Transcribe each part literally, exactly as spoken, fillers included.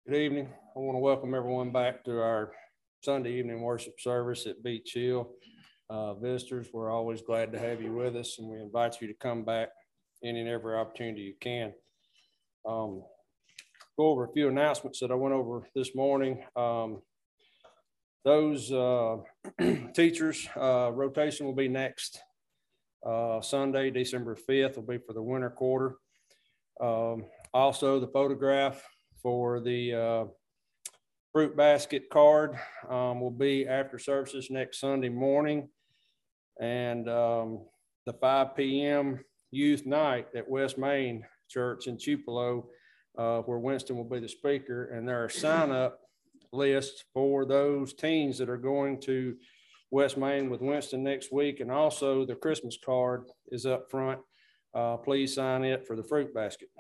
Good evening. I want to welcome everyone back to our Sunday evening worship service at Beach Hill. Uh, visitors, we're always glad to have you with us, and we invite you to come back any and every opportunity you can. Um, go over a few announcements that I went over this morning. Um, those uh, teachers, uh, rotation will be next uh, Sunday, December fifth, will be for the winter quarter. Um, also, the photograph for the uh, fruit basket card um, will be after services next Sunday morning. And um, the five p m youth night at West Main Church in Tupelo, uh, where Winston will be the speaker. And there are sign-up lists for those teens that are going to West Main with Winston next week. And also the Christmas card is up front. Uh, please sign it for the fruit basket.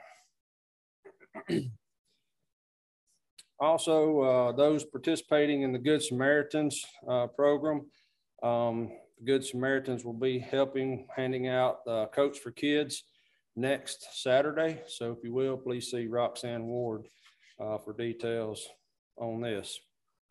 Also, uh, those participating in the Good Samaritans uh, program, um, the Good Samaritans will be helping, handing out uh, Coats for Kids next Saturday. So if you will, please see Roxanne Ward uh, for details on this.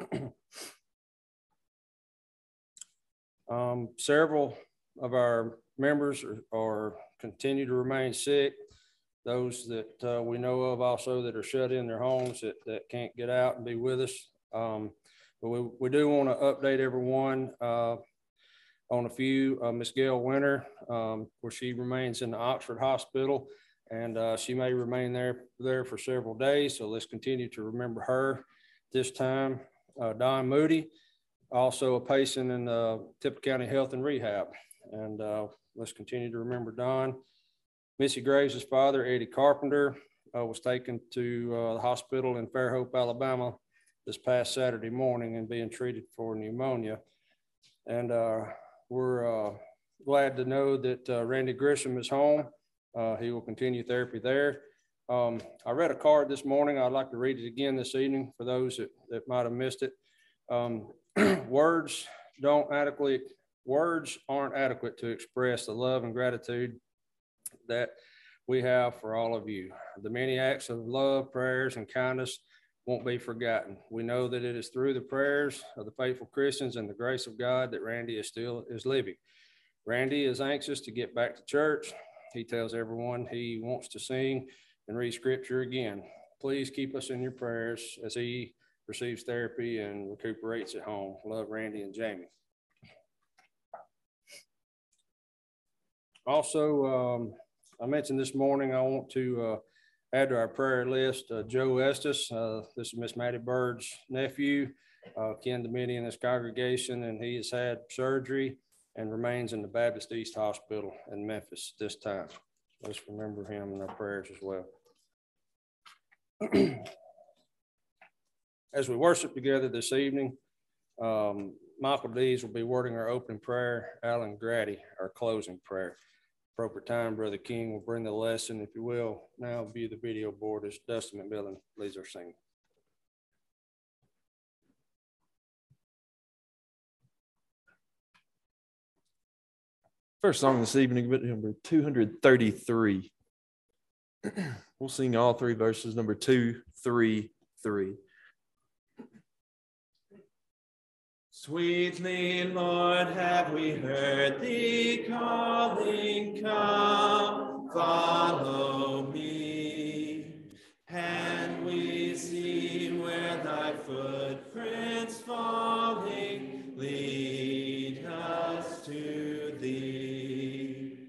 um, several of our members are, are continue to remain sick. Those that uh, we know of also that are shut in their homes that, that can't get out and be with us. Um, but we, we do want to update everyone uh, on a few. Uh, Miss Gail Winter, um, where she remains in the Oxford Hospital, and uh, she may remain there, there for several days. So let's continue to remember her this time. Uh, Don Moody, also a patient in uh, Tippah County Health and Rehab. And uh, let's continue to remember Don. Missy Graves' father, Eddie Carpenter, uh, was taken to uh, the hospital in Fairhope, Alabama this past Saturday morning and being treated for pneumonia. And uh, we're uh, glad to know that uh, Randy Grisham is home. Uh, he will continue therapy there. Um, I read a card this morning. I'd like to read it again this evening for those that, that might have missed it. Um, words don't adequately, words aren't adequate to express the love and gratitude that we have for all of you. The many acts of love, prayers, and kindness won't be forgotten. We know that it is through the prayers of the faithful Christians and the grace of God that Randy is still is living. Randy is anxious to get back to church. He tells everyone he wants to sing and read scripture again. Please keep us in your prayers as he receives therapy and recuperates at home. Love, Randy and Jamie. Also, um, I mentioned this morning, I want to uh, add to our prayer list uh, Joe Estes. Uh, this is Miss Maddie Bird's nephew, uh, kin to many in this congregation, and he has had surgery and remains in the Baptist East Hospital in Memphis this time. Let's remember him in our prayers as well. As we worship together this evening, um, Michael Dees will be wording our opening prayer, Alan Grady, our closing prayer. Appropriate time, Brother King will bring the lesson. If you will, now view the video board as Dustin McMillan leads our singing. First song this evening, number two hundred thirty-three. We'll sing all three verses, number two, three, three. Sweetly, Lord, have we heard thee calling, come, follow me. And we see where thy footprints falling lead us to thee.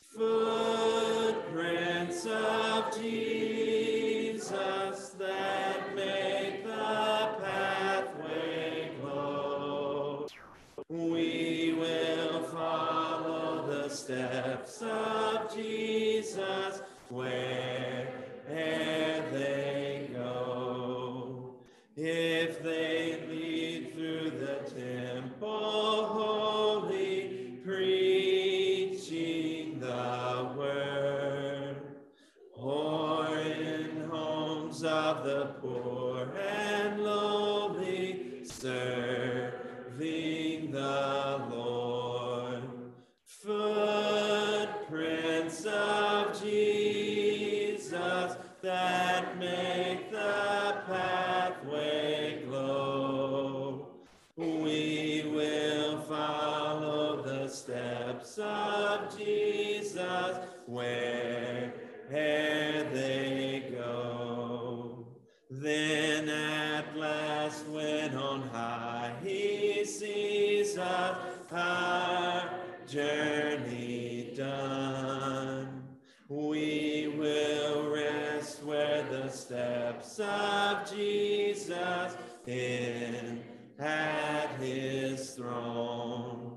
Footprints of Jesus that make the pathway glow. We will follow the steps of Jesus where'er they go. If they lead through the temple holy, preaching the word, or in homes of the poor and lowly, serving the Lord. Footprints of Jesus that make the path we will rest where the steps of Jesus in at his throne.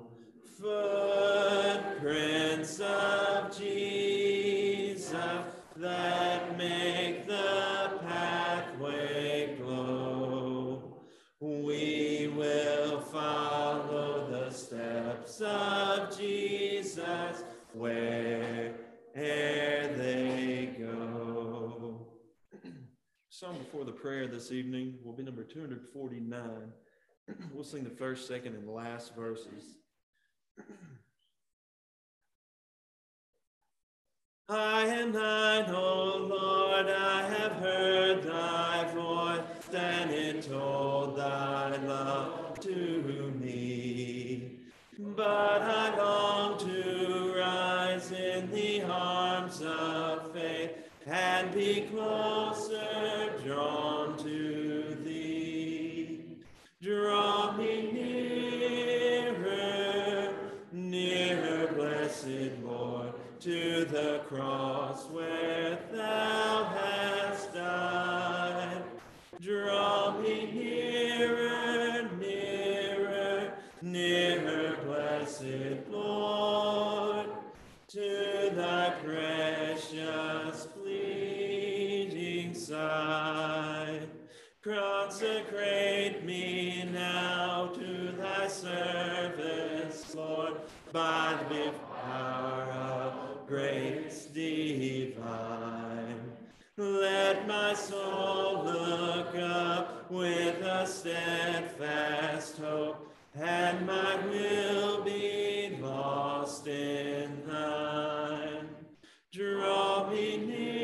Footprints of Jesus that make the pathway glow. We will follow the steps of Jesus where'er they go. Song before the prayer this evening will be number two hundred forty-nine. We'll sing the first, second, and last verses. I am thine, O Lord, I have heard thy voice, and it told thy love to me. But I long to rise in the arms of faith and be closer drawn to thee. Draw me nearer, nearer, blessed Lord, to the cross where thou hast died. Draw me nearer, nearer, nearer, blessed Lord, to thy precious pleading side. Consecrate me now to thy service, Lord, by the power of grace divine. Let my soul look up with a steadfast hope, and my will be lost in thine. Draw me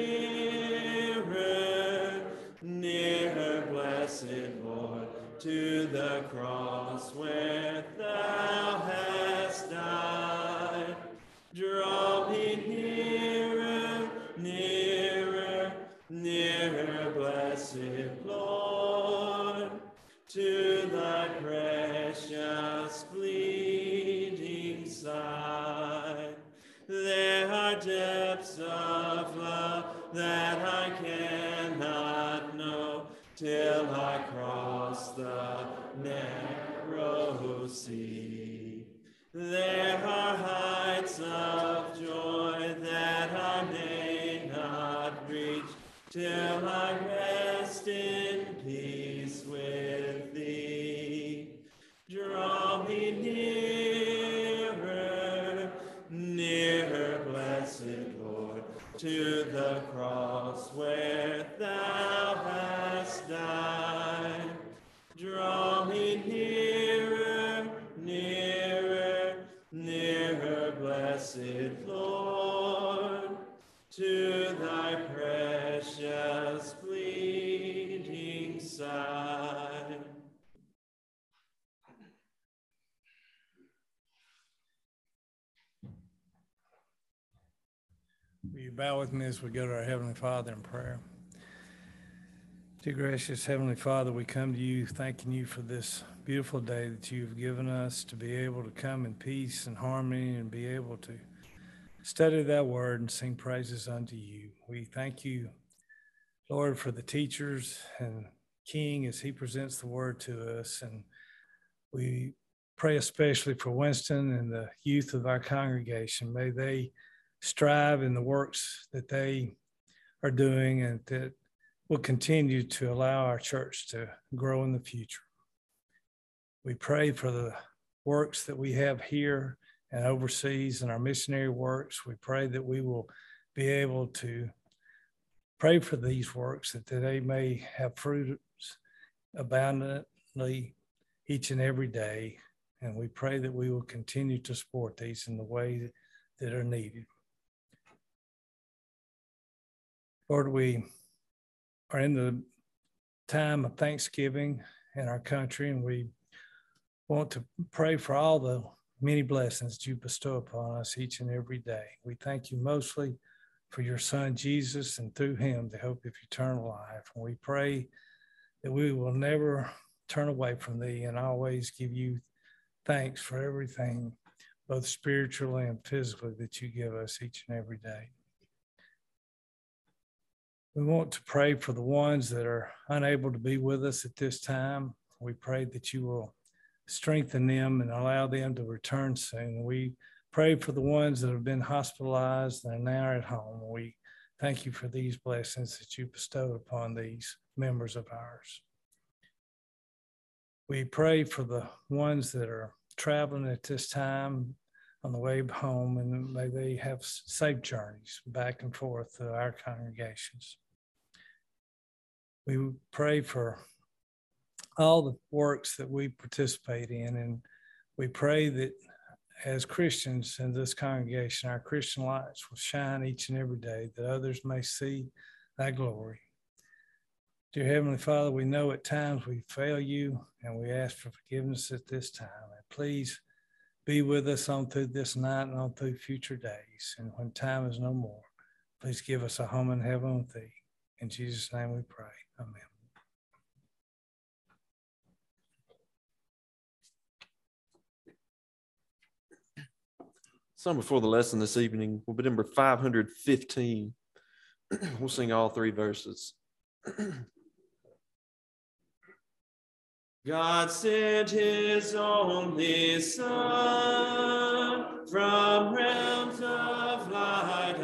nearer, nearer, blessed Lord, to the cross where thou hast died. Draw me nearer, nearer, nearer, blessed Lord, to thy precious bleeding side. There are depths of love that I cannot know till I cross the narrow sea. There are heights of joy that I may not reach till I rest in peace with thee. Draw me nearer, nearer, blessed Lord, to the cross where thou hast died. Draw me nearer, nearer, nearer, blessed Lord, to thy precious bleeding side. Will you bow with me as we go to our Heavenly Father in prayer? Dear gracious Heavenly Father, we come to you thanking you for this beautiful day that you've given us to be able to come in peace and harmony and be able to study that word and sing praises unto you. We thank you, Lord, for the teachers and King as he presents the word to us. And we pray especially for Winston and the youth of our congregation. May they strive in the works that they are doing and that will continue to allow our church to grow in the future. We pray for the works that we have here and overseas and our missionary works. We pray that we will be able to pray for these works, that they may have fruits abundantly each and every day. And we pray that we will continue to support these in the way that are needed. Lord, we are in the time of Thanksgiving in our country, and we want to pray for all the many blessings that you bestow upon us each and every day. We thank you mostly for your Son, Jesus, and through him, the hope of eternal life. And we pray that we will never turn away from thee and always give you thanks for everything, both spiritually and physically, that you give us each and every day. We want to pray for the ones that are unable to be with us at this time. We pray that you will strengthen them and allow them to return soon. We pray for the ones that have been hospitalized and are now at home. We thank you for these blessings that you bestowed upon these members of ours. We pray for the ones that are traveling at this time on the way home, and may they have safe journeys back and forth to our congregations. We pray for all the works that we participate in, and we pray that as Christians in this congregation, our Christian lights will shine each and every day, that others may see thy glory. Dear Heavenly Father, we know at times we fail you, and we ask for forgiveness at this time. And please be with us on through this night and on through future days. And when time is no more, please give us a home in heaven with thee. In Jesus' name we pray. Amen. Song before the lesson this evening will be number five hundred fifteen. We'll sing all three verses. God sent his only Son from realms of light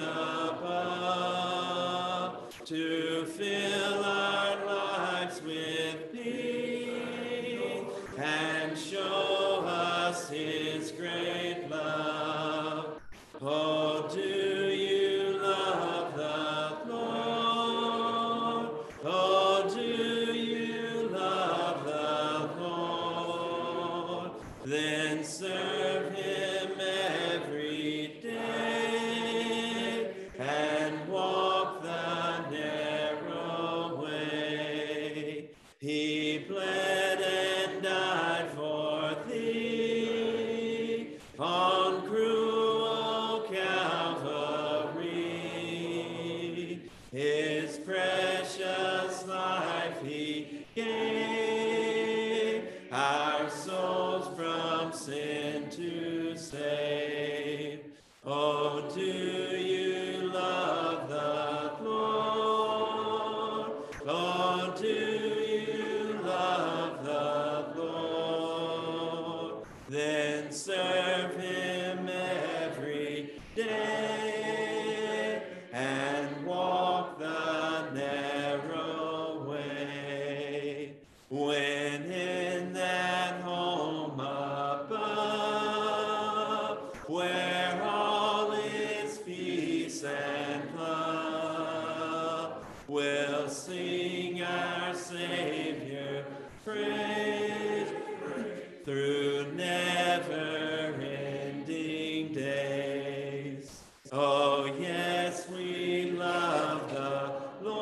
above to fill our lives with peace and show us his great love. Oh, do you love the Lord? Oh, do you love the Lord? Then serve him every day and walk the narrow way. He bled and died for thee on cruel Calvary. His precious life he gave, our souls from sin to save. Oh, do you love the Lord? Oh, do you love the Lord? Then serve him every day and walk the narrow way. When in that home above, where all is peace and love, we'll sing our Savior praise through never-ending days. Oh, yes, we love the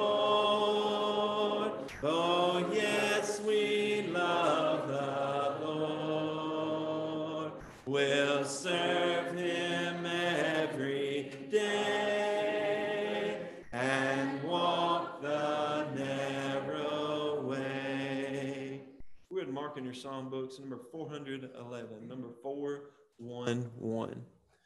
Lord. Oh, yes, we love the Lord. We'll serve him every day and walk the narrow way. We're going to mark in your psalm books number four hundred eleven, number four one one.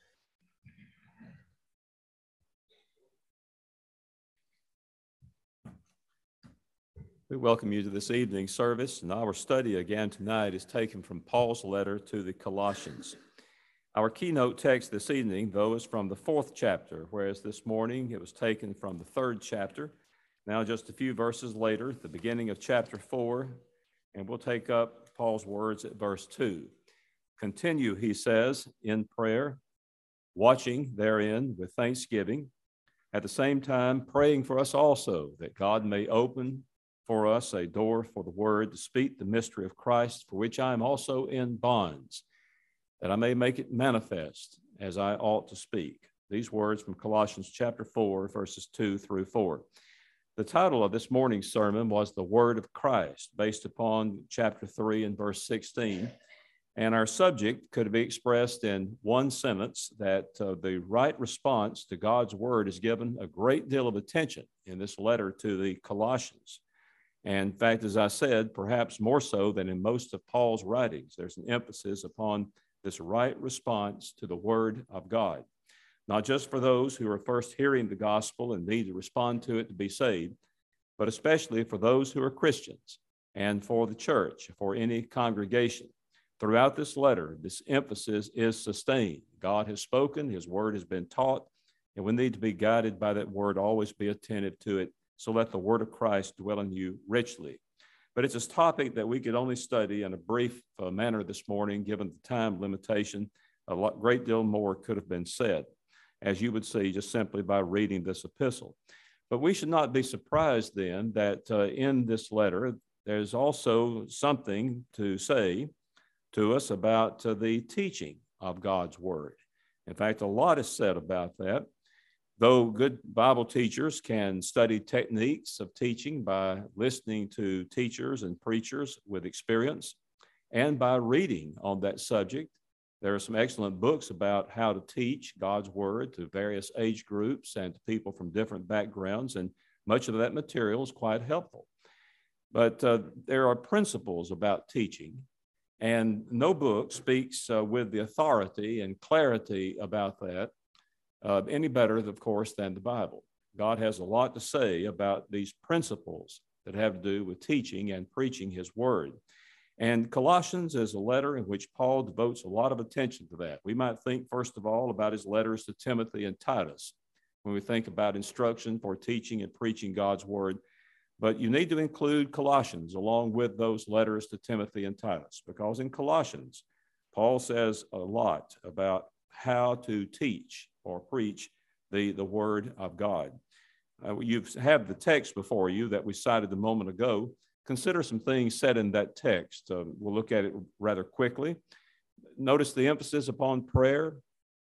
We welcome you to this evening's service, and our study again tonight is taken from Paul's letter to the Colossians. Our keynote text this evening, though, is from the fourth chapter, whereas this morning it was taken from the third chapter. Now, just a few verses later, at the beginning of chapter four, and we'll take up Paul's words at verse two. Continue, he says, in prayer, watching therein with thanksgiving, at the same time praying for us also, that God may open for us a door for the word to speak the mystery of Christ, for which I am also in bonds, that I may make it manifest as I ought to speak. These words from Colossians chapter four, verses two through four. The title of this morning's sermon was The Word of Christ, based upon chapter three and verse sixteen. And our subject could be expressed in one sentence, that uh, the right response to God's word is given a great deal of attention in this letter to the Colossians. And in fact, as I said, perhaps more so than in most of Paul's writings, there's an emphasis upon this right response to the word of God. not just for those who are first hearing the gospel and need to respond to it to be saved, but especially for those who are Christians and for the church, for any congregation. Throughout this letter, this emphasis is sustained. God has spoken, his word has been taught, and we need to be guided by that word, always be attentive to it. So let the word of Christ dwell in you richly. But it's a topic that we could only study in a brief uh, manner this morning, given the time limitation. A lot, great deal more could have been said, as you would see just simply by reading this epistle. But we should not be surprised then that uh, in this letter, there's also something to say to us about uh, the teaching of God's word. In fact, a lot is said about that. Though good Bible teachers can study techniques of teaching by listening to teachers and preachers with experience and by reading on that subject, there are some excellent books about how to teach God's word to various age groups and to people from different backgrounds, and much of that material is quite helpful. But uh, there are principles about teaching, and no book speaks uh, with the authority and clarity about that uh, any better, of course, than the Bible. God has a lot to say about these principles that have to do with teaching and preaching his word. And Colossians is a letter in which Paul devotes a lot of attention to that. We might think, first of all, about his letters to Timothy and Titus when we think about instruction for teaching and preaching God's word. But you need to include Colossians along with those letters to Timothy and Titus, because in Colossians, Paul says a lot about how to teach or preach the, the word of God. Uh, you have the text before you that we cited a moment ago. Consider some things said in that text. Uh, we'll look at it rather quickly. Notice the emphasis upon prayer.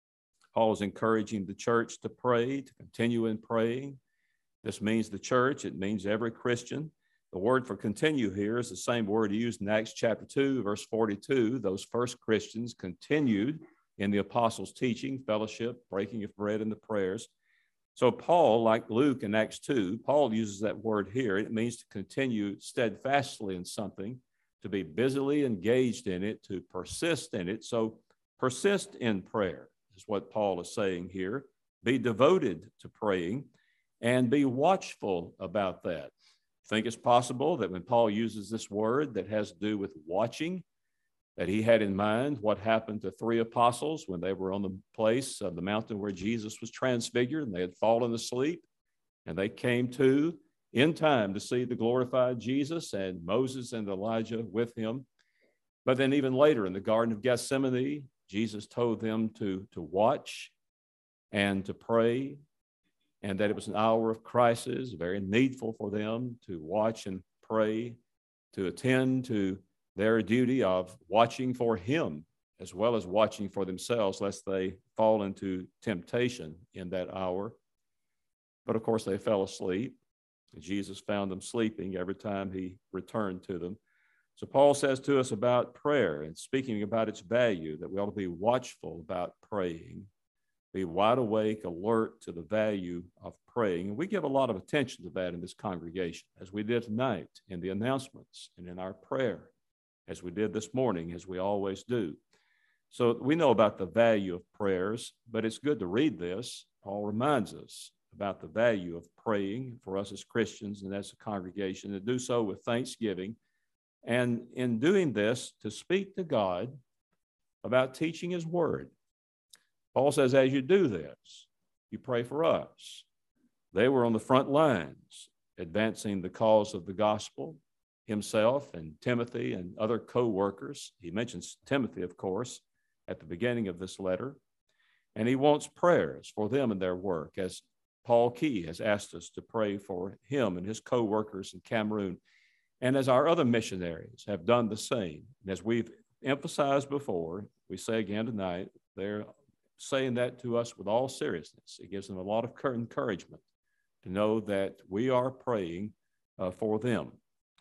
Paul is encouraging the church to pray, to continue in praying. This means the church. It means every Christian. The word for continue here is the same word used in Acts chapter two, verse forty-two. Those first Christians continued in the apostles' teaching, fellowship, breaking of bread, and the prayers. So Paul, like Luke in Acts two, Paul uses that word here. It means to continue steadfastly in something, to be busily engaged in it, to persist in it. So persist in prayer is what Paul is saying here. Be devoted to praying and be watchful about that. I think it's possible that when Paul uses this word that has to do with watching, that he had in mind what happened to three apostles when they were on the place of the mountain where Jesus was transfigured, and they had fallen asleep, and they came to in time to see the glorified Jesus, and Moses and Elijah with him. But then even later in the Garden of Gethsemane, Jesus told them to, to watch and to pray, and that it was an hour of crisis, very needful for them to watch and pray, to attend to their duty of watching for him as well as watching for themselves, lest they fall into temptation in that hour. But of course, they fell asleep. Jesus found them sleeping every time he returned to them. So Paul says to us about prayer and speaking about its value, that we ought to be watchful about praying, be wide awake, alert to the value of praying. And we give a lot of attention to that in this congregation, as we did tonight in the announcements and in our prayer, as we did this morning, as we always do. So we know about the value of prayers, but it's good to read this. Paul reminds us about the value of praying for us as Christians and as a congregation, to do so with thanksgiving. And in doing this, to speak to God about teaching his word. Paul says, as you do this, you pray for us. They were on the front lines, advancing the cause of the gospel, himself and Timothy and other co-workers. He mentions Timothy, of course, at the beginning of this letter. And he wants prayers for them and their work, as Paul Key has asked us to pray for him and his co-workers in Cameroon, and as our other missionaries have done the same. And as we've emphasized before, we say again tonight, they're saying that to us with all seriousness. It gives them a lot of encouragement to know that we are praying uh, for them.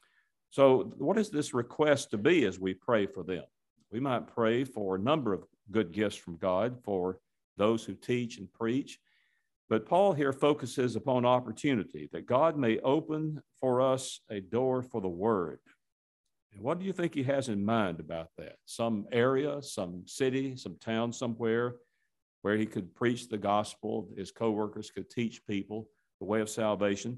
So what is this request to be as we pray for them? We might pray for a number of good gifts from God for those who teach and preach, but Paul here focuses upon opportunity, that God may open for us a door for the word. And what do you think he has in mind about that? Some area, some city, some town somewhere where he could preach the gospel, his co-workers could teach people the way of salvation?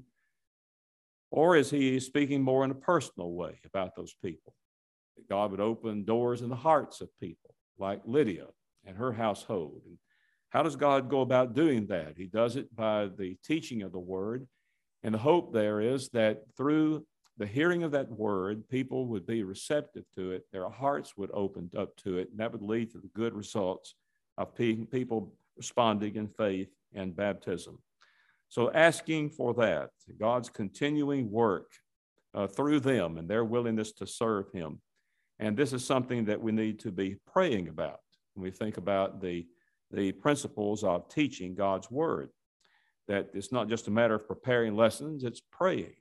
Or is he speaking more in a personal way about those people? That God would open doors in the hearts of people like Lydia and her household. And how does God go about doing that? He does it by the teaching of the word. And the hope there is that through the hearing of that word, people would be receptive to it. Their hearts would open up to it. And that would lead to the good results of pe- people responding in faith and baptism. So asking for that, God's continuing work uh, through them and their willingness to serve him. And this is something that we need to be praying about when we think about the, the principles of teaching God's word. That it's not just a matter of preparing lessons, it's praying.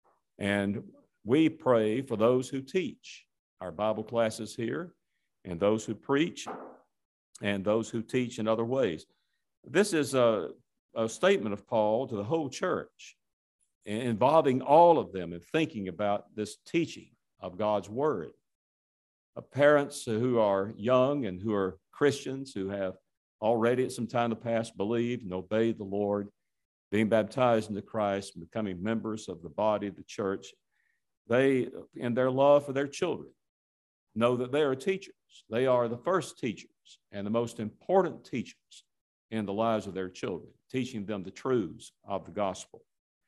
And we pray for those who teach our Bible classes here, and those who preach, and those who teach in other ways. This is a, a statement of Paul to the whole church, involving all of them in thinking about this teaching of God's word. Uh, parents who are young and who are Christians, who have already at some time in the past believed and obeyed the Lord, being baptized into Christ, and becoming members of the body of the church, they, in their love for their children, know that they are teachers. They are the first teachers and the most important teachers in the lives of their children, teaching them the truths of the gospel.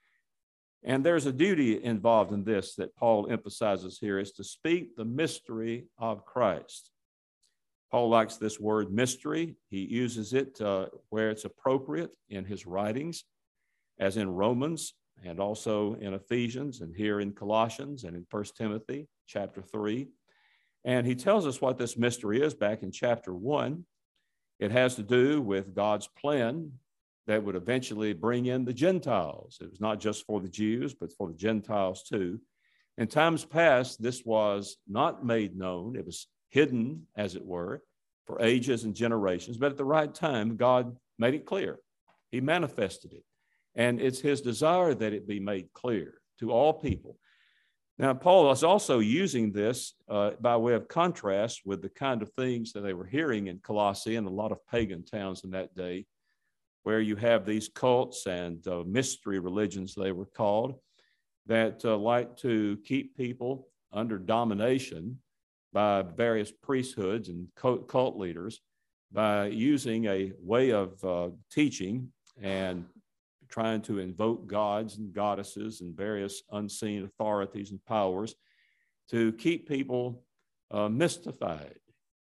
And there's a duty involved in this that Paul emphasizes here, is to speak the mystery of Christ. Paul likes this word mystery. He uses it uh, where it's appropriate in his writings, as in Romans and also in Ephesians and here in Colossians and in First Timothy chapter three. And he tells us what this mystery is back in chapter one. It has to do with God's plan that would eventually bring in the Gentiles. It was not just for the Jews, but for the Gentiles too. In times past, this was not made known. It was hidden, as it were, for ages and generations. But at the right time, God made it clear. He manifested it. And it's his desire that it be made clear to all people. Now, Paul is also using this uh, by way of contrast with the kind of things that they were hearing in Colossae and a lot of pagan towns in that day, where you have these cults and uh, mystery religions, they were called, that uh, like to keep people under domination by various priesthoods and cult leaders by using a way of uh, teaching and trying to invoke gods and goddesses and various unseen authorities and powers to keep people uh, mystified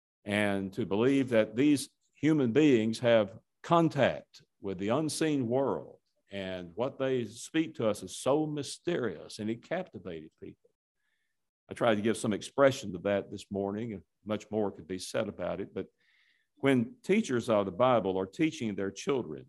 and to believe that these human beings have contact with the unseen world, and what they speak to us is so mysterious, and it captivated people. I tried to give some expression to that this morning, and much more could be said about it, but when teachers of the Bible are teaching their children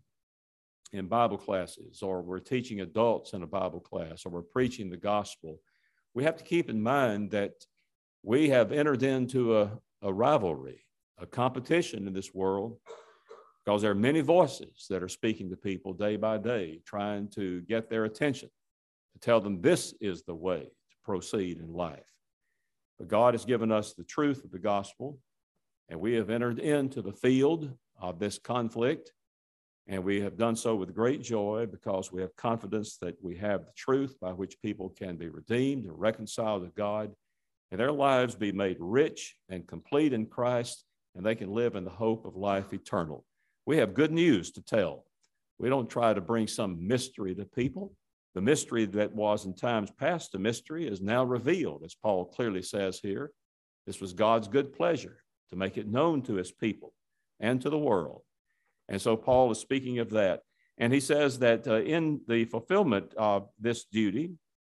in Bible classes, or we're teaching adults in a Bible class, or we're preaching the gospel, we have to keep in mind that we have entered into a, a rivalry, a competition in this world, because there are many voices that are speaking to people day by day, trying to get their attention, to tell them this is the way to proceed in life. But God has given us the truth of the gospel, and we have entered into the field of this conflict. And we have done so with great joy because we have confidence that we have the truth by which people can be redeemed and reconciled to God, and their lives be made rich and complete in Christ, and they can live in the hope of life eternal. We have good news to tell. We don't try to bring some mystery to people. The mystery that was in times past a mystery is now revealed, as Paul clearly says here. This was God's good pleasure to make it known to his people and to the world. And so Paul is speaking of that. And he says that uh, in the fulfillment of this duty,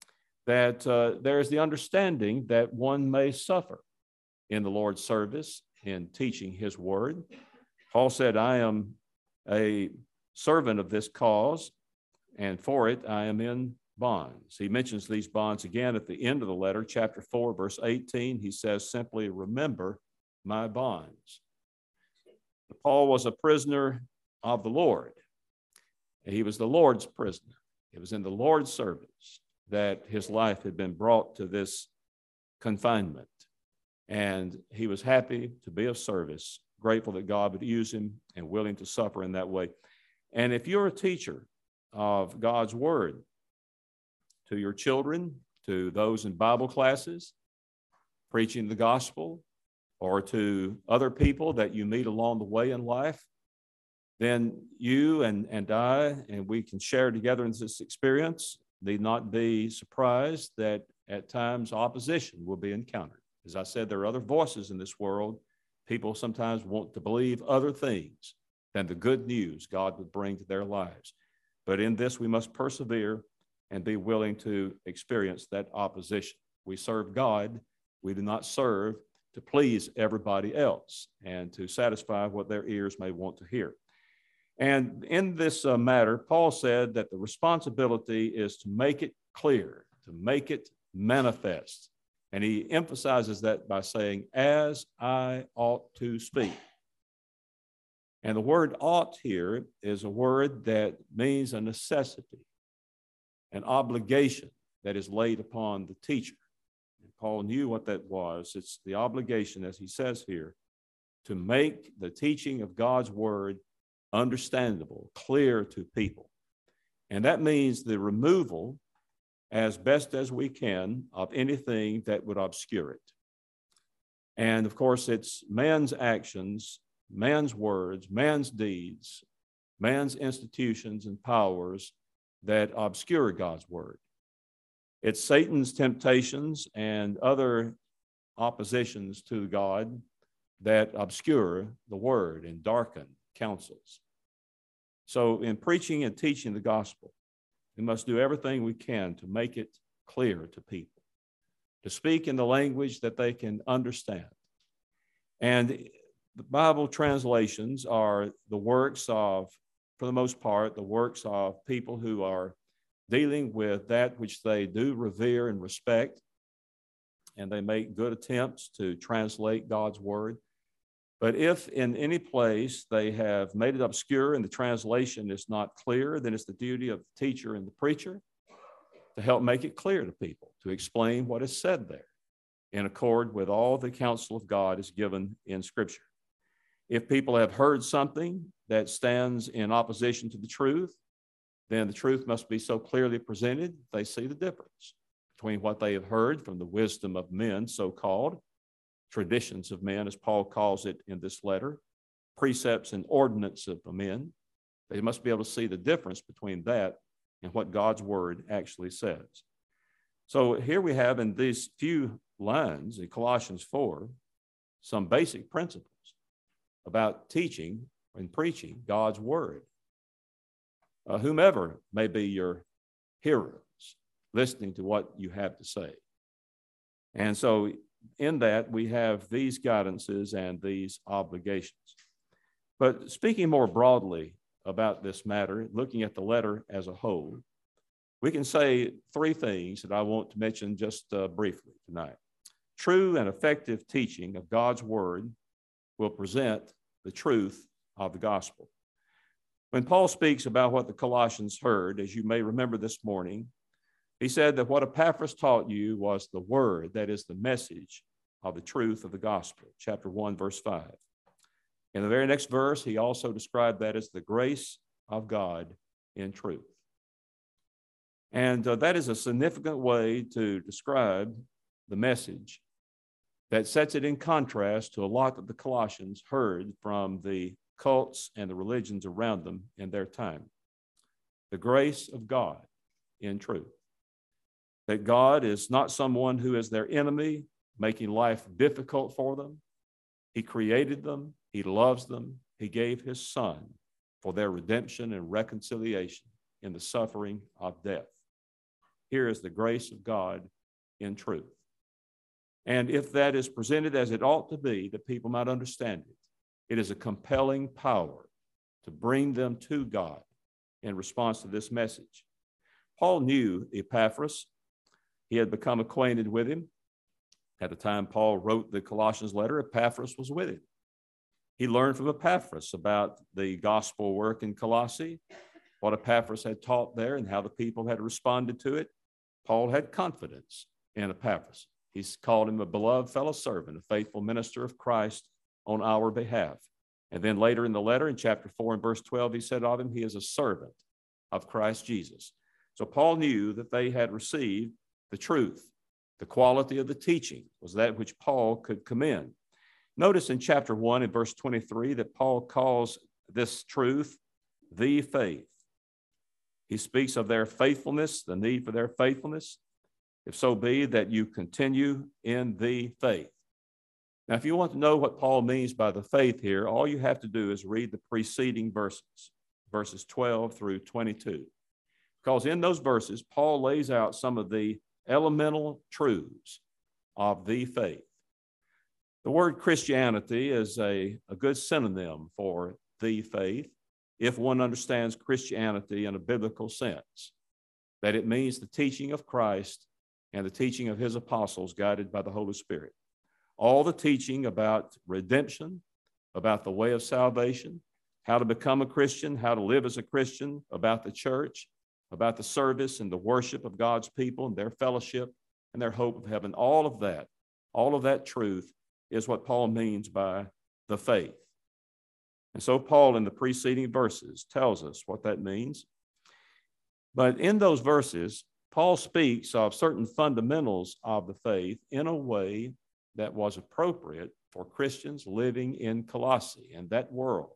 that uh, there is the understanding that one may suffer in the Lord's service, in teaching his word. Paul said, I am a servant of this cause, and for it I am in bonds. He mentions these bonds again at the end of the letter, chapter four, verse eighteen. He says simply, remember my bonds. Paul was a prisoner of the Lord. He was the Lord's prisoner. It was in the Lord's service that his life had been brought to this confinement. And he was happy to be of service, grateful that God would use him and willing to suffer in that way. And if you're a teacher of God's word to your children, to those in Bible classes, preaching the gospel, or to other people that you meet along the way in life, then you and, and I, and we can share together in this experience, need not be surprised that at times opposition will be encountered. As I said, there are other voices in this world. People sometimes want to believe other things than the good news God would bring to their lives. But in this, we must persevere and be willing to experience that opposition. We serve God. We do not serve to please everybody else and to satisfy what their ears may want to hear. And in this uh, matter, Paul said that the responsibility is to make it clear, to make it manifest. And he emphasizes that by saying, as I ought to speak. And the word ought here is a word that means a necessity, an obligation that is laid upon the teacher. And Paul knew what that was. It's the obligation, as he says here, to make the teaching of God's word understandable, clear to people. And that means the removal, as best as we can, of anything that would obscure it. And of course, it's man's actions, man's words, man's deeds, man's institutions and powers that obscure God's word. It's Satan's temptations and other oppositions to God that obscure the word and darken counsels. So in preaching and teaching the gospel, we must do everything we can to make it clear to people, to speak in the language that they can understand. And the Bible translations are the works of, for the most part, the works of people who are dealing with that which they do revere and respect, and they make good attempts to translate God's word. But if in any place they have made it obscure and the translation is not clear, then it's the duty of the teacher and the preacher to help make it clear to people, to explain what is said there in accord with all the counsel of God is given in Scripture. If people have heard something that stands in opposition to the truth, then the truth must be so clearly presented they see the difference between what they have heard from the wisdom of men, so-called, traditions of men, as Paul calls it in this letter, precepts and ordinance of men. They must be able to see the difference between that and what God's word actually says. So here we have in these few lines in Colossians four, some basic principles about teaching and preaching God's word. Uh, whomever may be your hearers, listening to what you have to say. And so in that, we have these guidances and these obligations. But speaking more broadly about this matter, looking at the letter as a whole, we can say three things that I want to mention just uh, briefly tonight. True and effective teaching of God's word will present the truth of the gospel. When Paul speaks about what the Colossians heard, as you may remember this morning, he said that what Epaphras taught you was the word, that is the message of the truth of the gospel, chapter one, verse five. In the very next verse, he also described that as the grace of God in truth. And uh, that is a significant way to describe the message that sets it in contrast to a lot that the Colossians heard from the cults and the religions around them in their time. The grace of God in truth. That God is not someone who is their enemy, making life difficult for them. He created them. He loves them. He gave his son for their redemption and reconciliation in the suffering of death. Here is the grace of God in truth. And if that is presented as it ought to be, that people might understand it, it is a compelling power to bring them to God in response to this message. Paul knew Epaphras. He had become acquainted with him. At the time Paul wrote the Colossians letter, Epaphras was with him. He learned from Epaphras about the gospel work in Colossae, what Epaphras had taught there and how the people had responded to it. Paul had confidence in Epaphras. He's called him a beloved fellow servant, a faithful minister of Christ on our behalf. And then later in the letter, in chapter four and verse twelve, he said of him, he is a servant of Christ Jesus. So Paul knew that they had received the truth. The quality of the teaching was that which Paul could commend. Notice in chapter one and verse twenty-three that Paul calls this truth the faith. He speaks of their faithfulness, the need for their faithfulness, if so be that you continue in the faith. Now, if you want to know what Paul means by the faith here, all you have to do is read the preceding verses, verses twelve through twenty-two. Because in those verses, Paul lays out some of the elemental truths of the faith. The word Christianity is a, a good synonym for the faith if one understands Christianity in a biblical sense, that it means the teaching of Christ and the teaching of his apostles guided by the Holy Spirit. All the teaching about redemption, about the way of salvation, how to become a Christian, how to live as a Christian, about the church, about the service and the worship of God's people and their fellowship and their hope of heaven. All of that, all of that truth is what Paul means by the faith. And so Paul in the preceding verses tells us what that means. But in those verses, Paul speaks of certain fundamentals of the faith in a way that was appropriate for Christians living in Colossae and that world.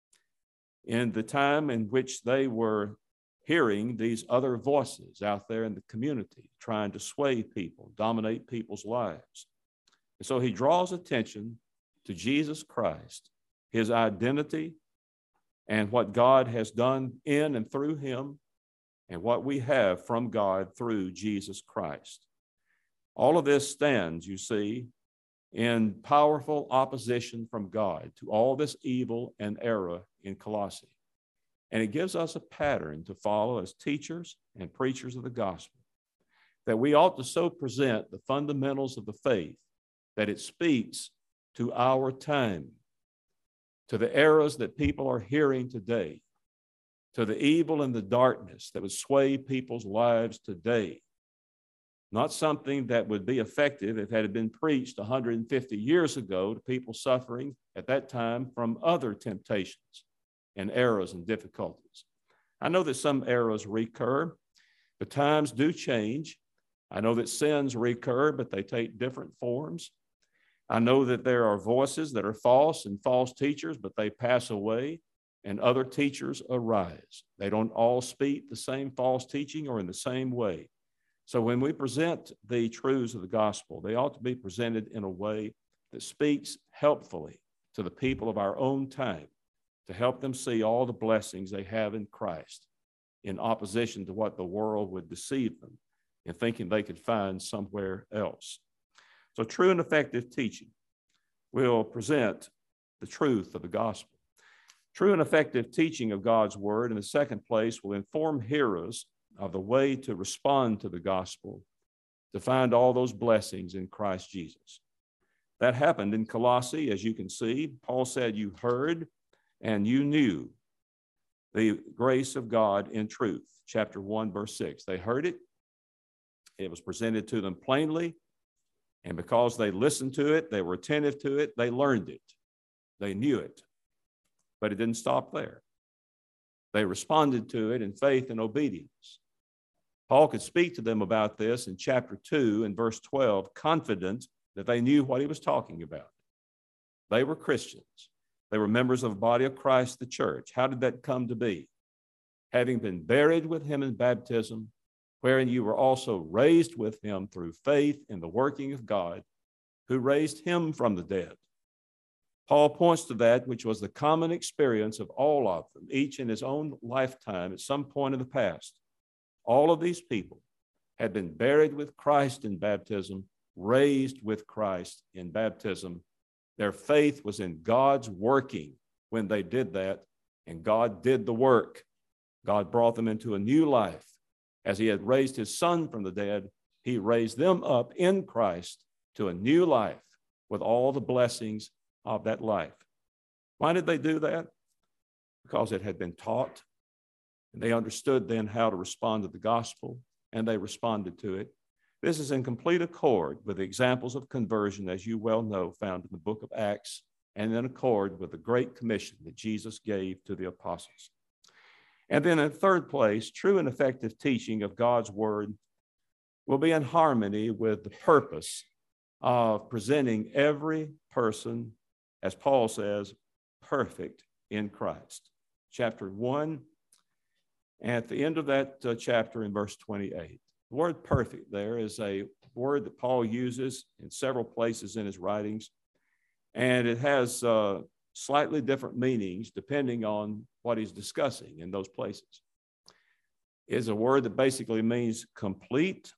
In the time in which they were hearing these other voices out there in the community, trying to sway people, dominate people's lives. And so he draws attention to Jesus Christ, his identity, and what God has done in and through him, and what we have from God through Jesus Christ. All of this stands, you see, in powerful opposition from God to all this evil and error in Colossae. And it gives us a pattern to follow as teachers and preachers of the gospel, that we ought to so present the fundamentals of the faith that it speaks to our time, to the errors that people are hearing today, to the evil and the darkness that would sway people's lives today. Not something that would be effective if it had been preached one hundred fifty years ago to people suffering at that time from other temptations and errors and difficulties. I know that some errors recur, but times do change. I know that sins recur, but they take different forms. I know that there are voices that are false and false teachers, but they pass away and other teachers arise. They don't all speak the same false teaching or in the same way. So when we present the truths of the gospel, they ought to be presented in a way that speaks helpfully to the people of our own time, to help them see all the blessings they have in Christ in opposition to what the world would deceive them in thinking they could find somewhere else. So true and effective teaching will present the truth of the gospel. True and effective teaching of God's word, in the second place, will inform hearers of the way to respond to the gospel, to find all those blessings in Christ Jesus. That happened in Colossae, as you can see. Paul said, you heard and you knew the grace of God in truth. Chapter one, verse six. They heard it. It was presented to them plainly. And because they listened to it, they were attentive to it, they learned it. They knew it. But it didn't stop there. They responded to it in faith and obedience. Paul could speak to them about this in chapter two and verse twelve, confident that they knew what he was talking about. They were Christians. They were members of the body of Christ, the church. How did that come to be? Having been buried with him in baptism, wherein you were also raised with him through faith in the working of God, who raised him from the dead. Paul points to that which was the common experience of all of them, each in his own lifetime at some point in the past. All of these people had been buried with Christ in baptism, raised with Christ in baptism. Their faith was in God's working when they did that, and God did the work. God brought them into a new life. As he had raised his son from the dead, he raised them up in Christ to a new life with all the blessings of that life. Why did they do that? Because it had been taught, and they understood then how to respond to the gospel, and they responded to it. This is in complete accord with the examples of conversion, as you well know, found in the book of Acts and in accord with the great commission that Jesus gave to the apostles. And then in third place, true and effective teaching of God's word will be in harmony with the purpose of presenting every person, as Paul says, perfect in Christ. Chapter one, at the end of that uh, chapter in verse twenty-eight. The word perfect there is a word that Paul uses in several places in his writings, and it has uh, slightly different meanings depending on what he's discussing in those places. It's a word that basically means complete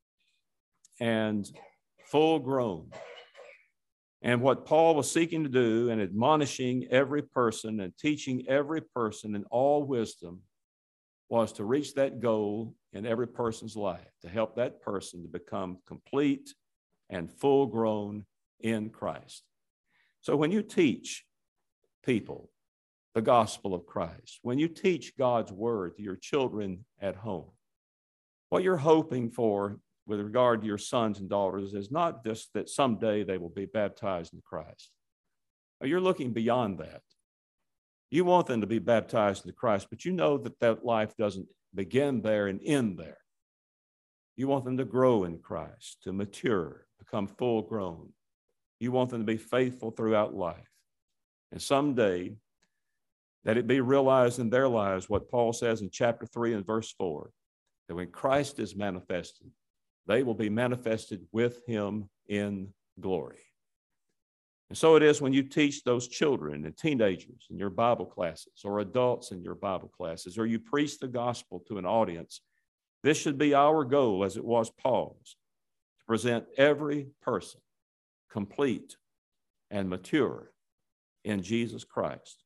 and full grown. And what Paul was seeking to do and admonishing every person and teaching every person in all wisdom was to reach that goal in every person's life, to help that person to become complete and full grown in Christ. So when you teach people the gospel of Christ, when you teach God's word to your children at home, what you're hoping for with regard to your sons and daughters is not just that someday they will be baptized in Christ. You're looking beyond that. You want them to be baptized into Christ, but you know that that life doesn't begin there and end there. You want them to grow in Christ, to mature, become full grown. You want them to be faithful throughout life. And someday, that it be realized in their lives what Paul says in chapter three and verse four, that when Christ is manifested, they will be manifested with him in glory. And so it is when you teach those children and teenagers in your Bible classes or adults in your Bible classes, or you preach the gospel to an audience. This should be our goal, as it was Paul's, to present every person complete and mature in Jesus Christ.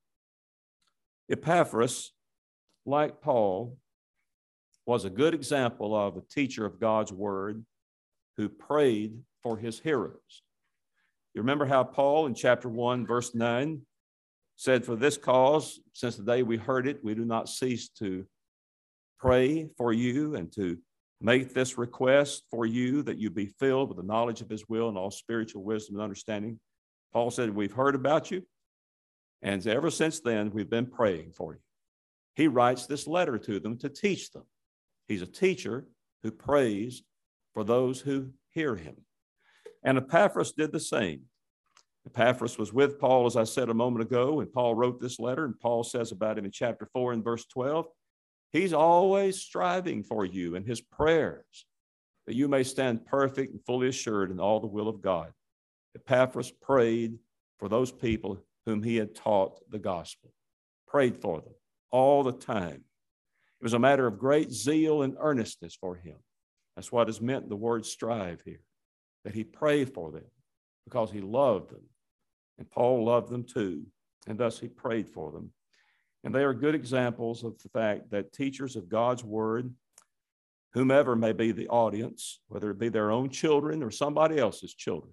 Epaphras, like Paul, was a good example of a teacher of God's word who prayed for his hearers. You remember how Paul in chapter one, verse nine, said, "For this cause, since the day we heard it, we do not cease to pray for you and to make this request for you, that you be filled with the knowledge of his will and all spiritual wisdom and understanding." Paul said, "We've heard about you, and ever since then, we've been praying for you." He writes this letter to them to teach them. He's a teacher who prays for those who hear him. And Epaphras did the same. Epaphras was with Paul, as I said a moment ago, when Paul wrote this letter, and Paul says about him in chapter four and verse twelve, he's always striving for you in his prayers, that you may stand perfect and fully assured in all the will of God. Epaphras prayed for those people whom he had taught the gospel, prayed for them all the time. It was a matter of great zeal and earnestness for him. That's what is meant in the word strive here, that he prayed for them because he loved them. And Paul loved them too, and thus he prayed for them. And they are good examples of the fact that teachers of God's word, whomever may be the audience, whether it be their own children or somebody else's children,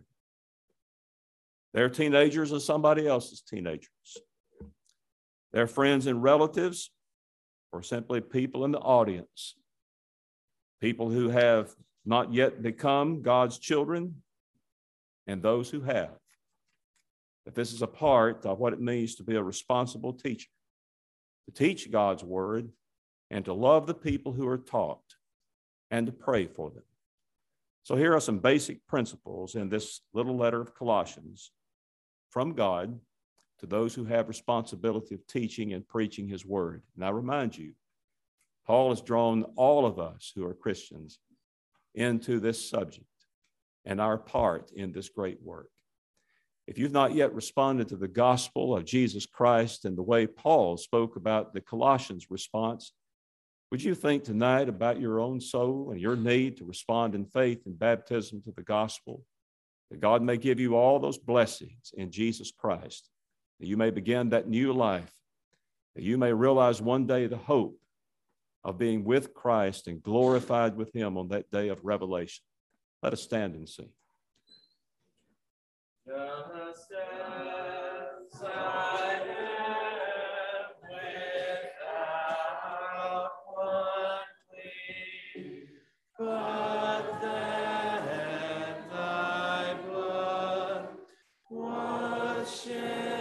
their teenagers and somebody else's teenagers, their friends and relatives, or simply people in the audience, people who have not yet become God's children, and those who have, that this is a part of what it means to be a responsible teacher, to teach God's word and to love the people who are taught and to pray for them. So here are some basic principles in this little letter of Colossians from God to those who have responsibility of teaching and preaching his word. And I remind you, Paul has drawn all of us who are Christians into this subject and our part in this great work. If you've not yet responded to the gospel of Jesus Christ in the way Paul spoke about the Colossians' response, would you think tonight about your own soul and your need to respond in faith and baptism to the gospel, that God may give you all those blessings in Jesus Christ, that you may begin that new life, that you may realize one day the hope of being with Christ and glorified with him on that day of revelation. Let us stand and sing. Just as I am without one plea, but that thy blood was shed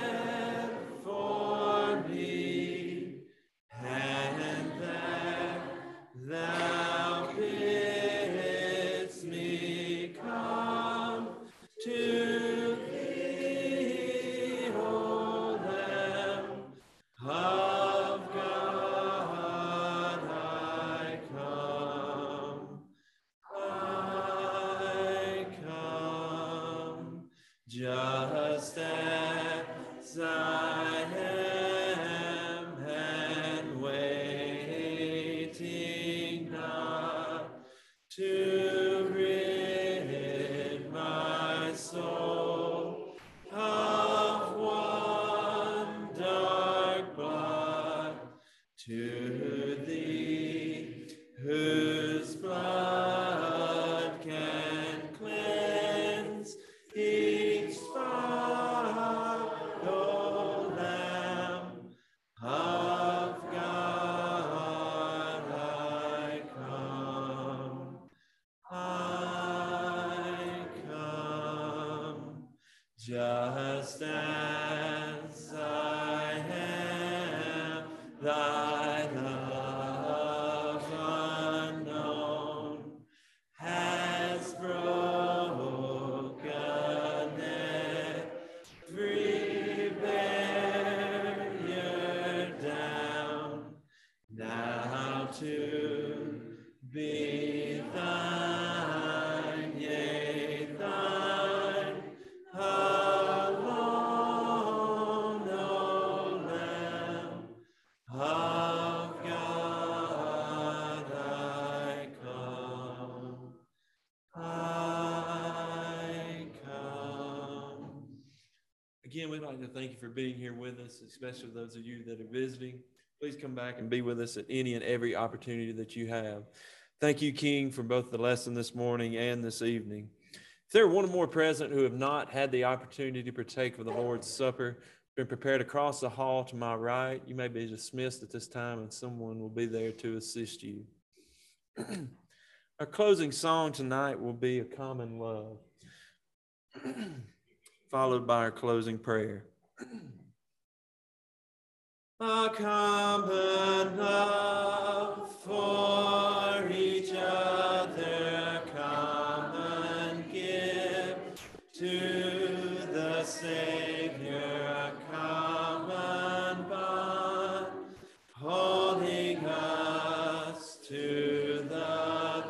just as I am, and waiting not to rid my soul of one dark blot, to thee whose blood can cleanse each spot, O Lamb of God, I come, I come, just as I am, thy love unknown has broken every barrier down, now to be thine, yea, thine alone, O Lamb of God, I come, I come. Again, we'd like to thank you for being here with us, especially those of you that are visiting. Please come back and be with us at any and every opportunity that you have. Thank you, King, for both the lesson this morning and this evening. If there are one or more present who have not had the opportunity to partake of the Lord's Supper, been prepared across the hall to my right, you may be dismissed at this time and someone will be there to assist you. Our closing song tonight will be A Common Love, followed by our closing prayer. A common love for each other, a common gift to the Savior, a common bond, holding us to the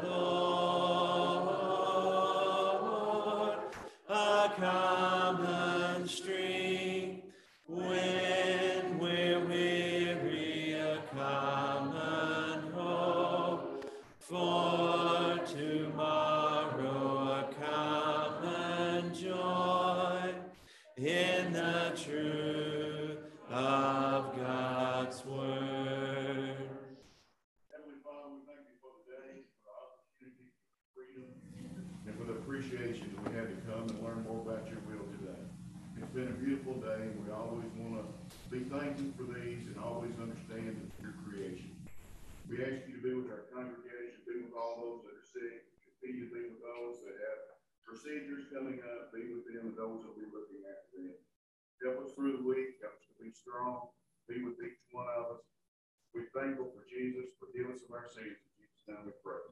Lord, a common strength when we're weary, a common hope for tomorrow, a common joy in the truth of God's word. Heavenly Father, we thank you for the day, for the opportunity, for freedom, and for the appreciation that we had to come and learn more about your will today. It's been a beautiful day, and we always want to be thankful for these and always understand your creation. We ask you to be with our congregation, be with all those that are sick, continue to be with those that have procedures coming up, be with them and those that will be looking after them. Help us through the week, help us to be strong, be with each one of us. We're thankful for Jesus, forgive us of our sins. In Jesus' name we pray.